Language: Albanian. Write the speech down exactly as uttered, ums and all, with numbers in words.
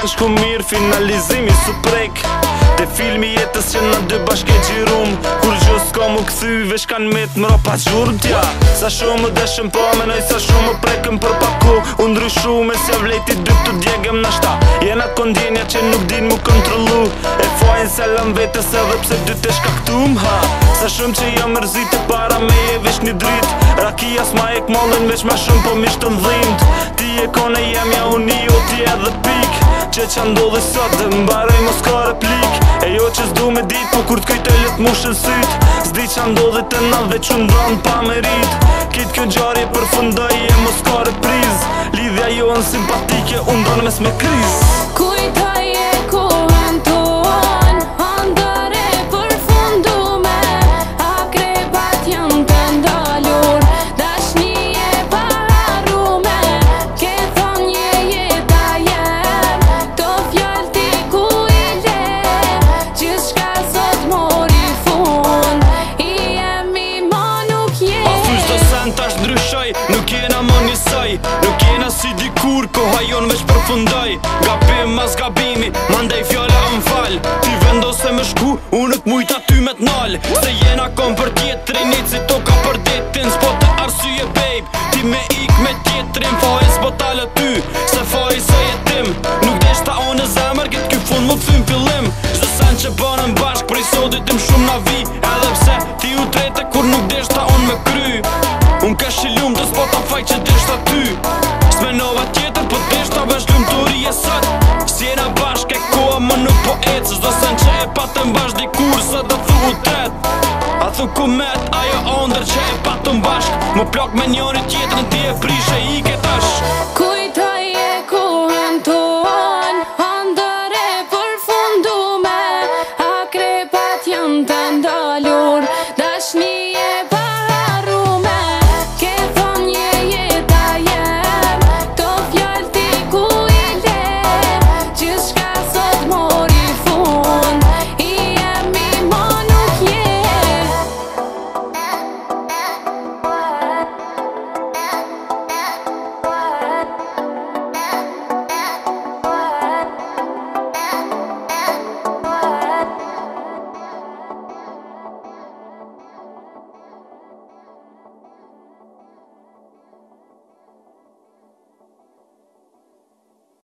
kanë shku mirë, finalizimi su prek Te filmi jetës që në dy bashke gjirum Kur gjë s'ka mu këthy, vesh kanë met më ropa gjurëm tja Sa shumë më deshëm po menoj, sa shumë më prekëm për paku Unë ndryshu me se vlejti dy të djegëm në shta Jena kondjenja që nuk din mu kontrolu E fajnë selam vetës edhe pse dy të shkaktum ha Sa shumë që jam mërzit e para me e vesh një drit Rakia s'ma e kmallin veç ma shumë po misht të ndhimt Ti e kone jemja unë i o ti edhe pik Që që ndodhi sot dhe mbaroj mos ka replik E jo që s'du me dit po kur t'kujtoj let mushën syt S'di që ndodhi të na dhe që ndron pa merit Kitë kjo gjarje përfundoj e mos ka repriz Lidhja jo në simpatike unë donë mes me kriz Kujtoj e kohën ton Andare përfundume Akrebat jam të ndalur Dashni e parume Ke thon je jeta jem To fjall ti ku i le Gjithë shka sot mori fund I jemi ma nuk je A thush do sen tash ndryshoj Nuk jena më njësoj Nuk jena si dikur Koha jon veç përfundoj Gabim mas gabimi Mandej fjalla më fal Ti vendose me shku Unë t'mujta ty me t'nal Se jena kom për tjetrin Nic si toka për detin S'po të arsye babe Ti me ik me tjetrin Fajn s'po talë ty Se fajn se jetim Nuk desh ta onë e zemër Kitë ky fund më t'thym pillim Zdo sen që bënëm bashk Prej sotit im shumë na vi Edhe pse ti u trete Kur nuk desh ta onë me kry Unë kesh i lumë të s'po ta faj që desh ta ty S'menova tjetër po desh ta vesh lumë të ri e sot S'jena bashk e koha më nuk po ecë Zdo sen që e patëm bashk dikur Sa do thu u tret A thu ku met ajo ondër që e patëm bashk Më plak me njëri tjetër në ti e prishe i ke tash Kuj